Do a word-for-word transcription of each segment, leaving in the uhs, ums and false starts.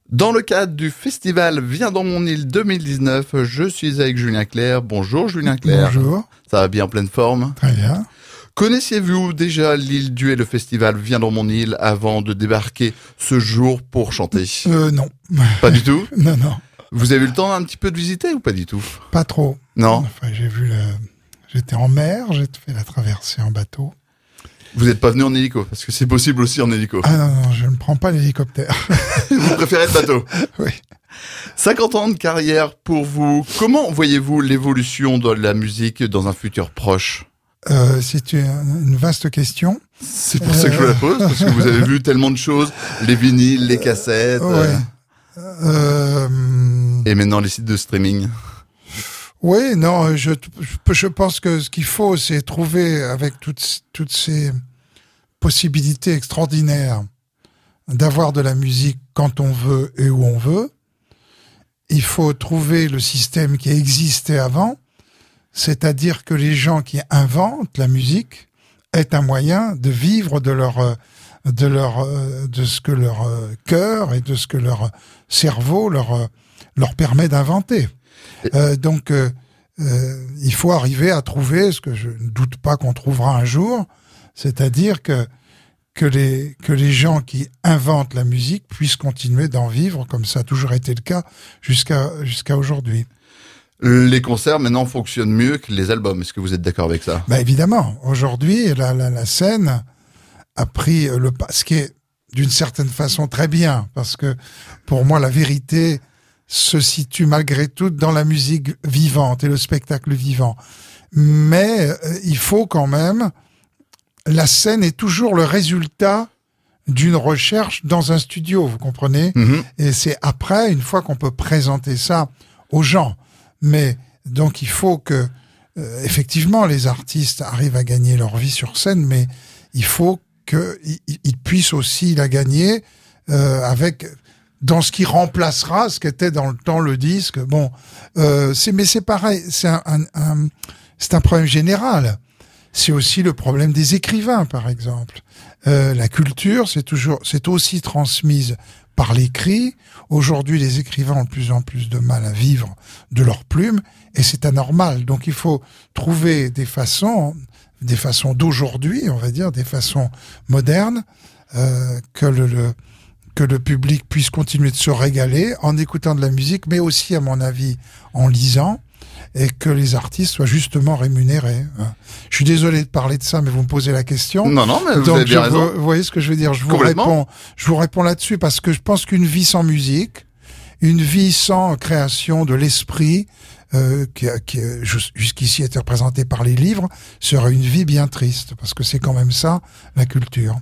Dans le cadre du festival Viens dans mon île deux mille dix-neuf, je suis avec Julien Clerc. Bonjour Julien Clerc. Bonjour. Ça va bien en pleine forme? Très bien. Connaissiez-vous déjà l'île d'Hue et le festival Viens dans mon île avant de débarquer ce jour pour chanter? Euh, non. Pas du tout? Non, non. Vous avez eu le temps un petit peu de visiter ou pas du tout? Pas trop. Non? Enfin, j'ai vu le... J'étais en mer, j'ai fait la traversée en bateau. Vous n'êtes pas venu en hélico, parce que c'est possible aussi en hélico. Ah non, non, je ne prends pas l'hélicoptère. Vous préférez le bateau? Oui. cinquante ans de carrière pour vous. Comment voyez-vous l'évolution de la musique dans un futur proche? Euh, c'est une, une vaste question. C'est pour ça que je vous la pose, parce que vous avez vu tellement de choses, les vinyles, les cassettes, Ouais. euh, Euh... et maintenant les sites de streaming. Oui, non, je, je, je pense que ce qu'il faut, c'est trouver, avec toutes, toutes ces possibilités extraordinaires d'avoir de la musique quand on veut et où on veut, il faut trouver le système qui existait avant, c'est-à-dire que les gens qui inventent la musique aient un moyen de vivre de leur, de leur, de ce que leur cœur et de ce que leur cerveau leur, leur permet d'inventer. Euh, donc, euh, euh, il faut arriver à trouver ce que je ne doute pas qu'on trouvera un jour, c'est-à-dire que que les que les gens qui inventent la musique puissent continuer d'en vivre, comme ça a toujours été le cas jusqu'à jusqu'à aujourd'hui. Les concerts maintenant fonctionnent mieux que les albums. Est-ce que vous êtes d'accord avec ça? Bah évidemment, aujourd'hui la, la la scène a pris le pas, ce qui est d'une certaine façon très bien, parce que pour moi la vérité se situe malgré tout dans la musique vivante et le spectacle vivant. Mais euh, il faut quand même... La scène est toujours le résultat d'une recherche dans un studio, vous comprenez? Mm-hmm. Et c'est après, une fois qu'on peut présenter ça aux gens. Mais donc il faut que, euh, effectivement, les artistes arrivent à gagner leur vie sur scène, mais il faut qu'ils ils puissent aussi la gagner euh, avec... dans ce qui remplacera ce qu'était dans le temps le disque. Bon, euh, c'est mais c'est pareil, c'est un, un, un c'est un problème général. C'est aussi le problème des écrivains, par exemple. Euh, la culture, c'est toujours, c'est aussi transmise par l'écrit. Aujourd'hui, les écrivains ont de plus en plus de mal à vivre de leur plume, et c'est anormal. Donc, il faut trouver des façons, des façons d'aujourd'hui, on va dire, des façons modernes, euh, que le, le que le public puisse continuer de se régaler en écoutant de la musique, mais aussi, à mon avis, en lisant, et que les artistes soient justement rémunérés. Je suis désolé de parler de ça, mais vous me posez la question. Non, non, mais vous Donc, avez bien je raison. Vous, vous voyez ce que je veux dire? Je vous réponds, je vous réponds là-dessus parce que je pense qu'une vie sans musique, une vie sans création de l'esprit, euh, qui, qui jusqu'ici était représentée par les livres, serait une vie bien triste, parce que c'est quand même ça, la culture.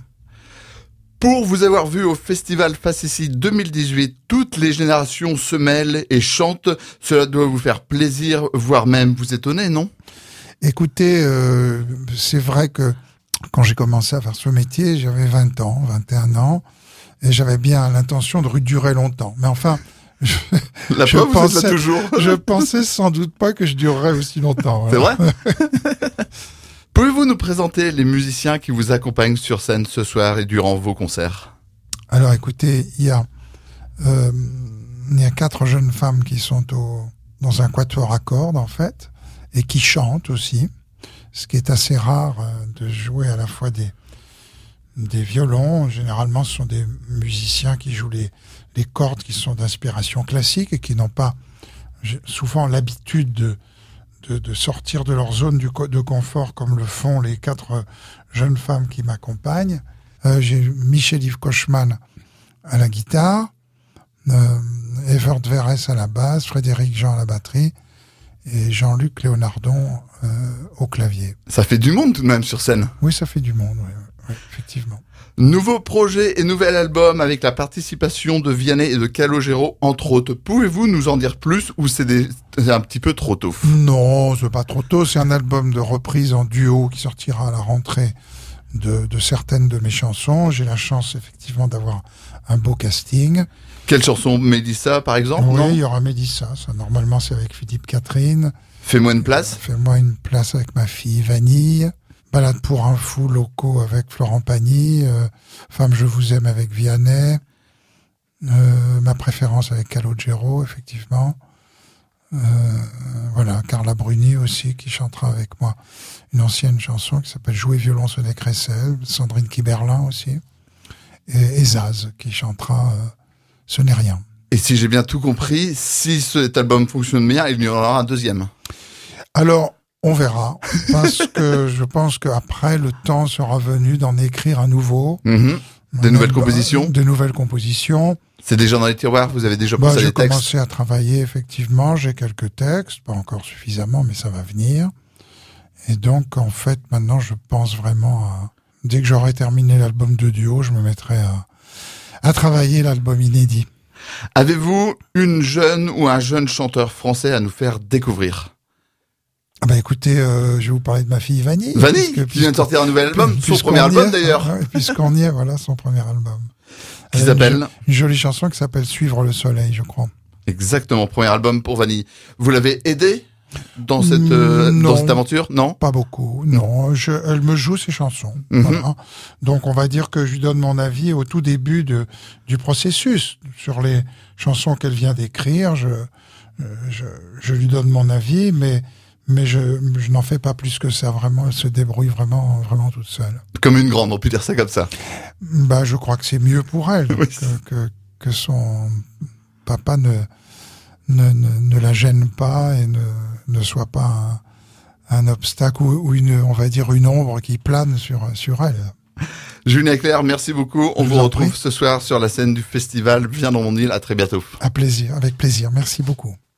Pour vous avoir vu au Festival Facessi deux mille dix-huit, toutes les générations se mêlent et chantent. Cela doit vous faire plaisir, voire même vous étonner, non? Écoutez, euh, c'est vrai que quand j'ai commencé à faire ce métier, j'avais vingt ans, vingt et un ans, et j'avais bien l'intention de durer longtemps. Mais enfin, je, La je preuve, pensais, vous êtes là toujours. je pensais sans doute pas que je durerais aussi longtemps. C'est voilà. vrai? Pouvez-vous nous présenter les musiciens qui vous accompagnent sur scène ce soir et durant vos concerts? Alors écoutez, il y a euh, il y a quatre jeunes femmes qui sont au, dans un quatuor à cordes en fait, et qui chantent aussi, ce qui est assez rare euh, de jouer à la fois des des violons. Généralement, ce sont des musiciens qui jouent les les cordes qui sont d'inspiration classique et qui n'ont pas souvent l'habitude de De, de sortir de leur zone du, de confort comme le font les quatre jeunes femmes qui m'accompagnent. Euh, j'ai Michel-Yves Kochman à la guitare, euh, Evert Verres à la basse, Frédéric Jean à la batterie et Jean-Luc Léonardon euh, au clavier. Ça fait du monde tout de même sur scène. Oui, ça fait du monde, oui, oui, effectivement. Nouveau projet et nouvel album avec la participation de Vianney et de Calogero, entre autres. Pouvez-vous nous en dire plus ou c'est, des... c'est un petit peu trop tôt? Non, c'est pas trop tôt. C'est un album de reprise en duo qui sortira à la rentrée de, de certaines de mes chansons. J'ai la chance, effectivement, d'avoir un beau casting. Quelle chanson? Mélissa, par exemple? Oui, non il y aura Mélissa. Ça, normalement, c'est avec Philippe Catherine. Fais-moi une place. Fais-moi une place avec ma fille Vanille. Balade pour un fou locaux avec Florent Pagny. Euh, Femme, je vous aime avec Vianney. Euh, ma préférence avec Calogero, effectivement. Euh, voilà, Carla Bruni aussi, qui chantera avec moi une ancienne chanson qui s'appelle Jouer violon sur des crécelles. Sandrine Kiberlin aussi. Et, et Zaz, qui chantera euh, Ce n'est rien. Et si j'ai bien tout compris, si cet album fonctionne bien, il y en aura un deuxième. Alors, on verra, parce que je pense qu'après, le temps sera venu d'en écrire un nouveau. Mmh. Des nouvelles Bah, compositions De nouvelles compositions. C'est déjà dans les tiroirs, vous avez déjà Bah, pensé à j'ai des textes? commencé à travailler, effectivement. J'ai quelques textes, pas encore suffisamment, mais ça va venir. Et donc, en fait, maintenant, je pense vraiment à... Dès que j'aurai terminé l'album de duo, je me mettrai à, à travailler l'album inédit. Avez-vous une jeune ou un jeune chanteur français à nous faire découvrir? Ah bah écoutez, euh, je vais vous parler de ma fille Vanille. Vanille, puisque- qui vient de sortir un nouvel album, son puisqu'on premier y album est, d'ailleurs, ouais, Puisqu'on y est, voilà, son premier album. qui Elle a s'appelle une, une jolie chanson qui s'appelle Suivre le soleil, je crois. exactement, premier album pour Vanille. Vous l'avez aidé dans cette, euh, Non. dans cette aventure? Non? Pas beaucoup, non. Je, elle me joue ses chansons. Mhm. Voilà. Donc on va dire que je lui donne mon avis au tout début de, du processus. Sur les chansons qu'elle vient d'écrire, je, euh, je, je lui donne mon avis, mais, mais je, je n'en fais pas plus que ça. Vraiment, elle se débrouille vraiment, vraiment toute seule. Comme une grande, on peut dire ça comme ça. Bah, je crois que c'est mieux pour elle Oui. que, que, que son papa ne, ne, ne, ne la gêne pas et ne, ne soit pas un, un obstacle ou, ou une, on va dire, une ombre qui plane sur, sur elle. Julien Clerc, merci beaucoup. On Je vous vous en retrouve prie. ce soir sur la scène du festival Viens dans mon île. À très bientôt. À plaisir, avec plaisir. Merci beaucoup.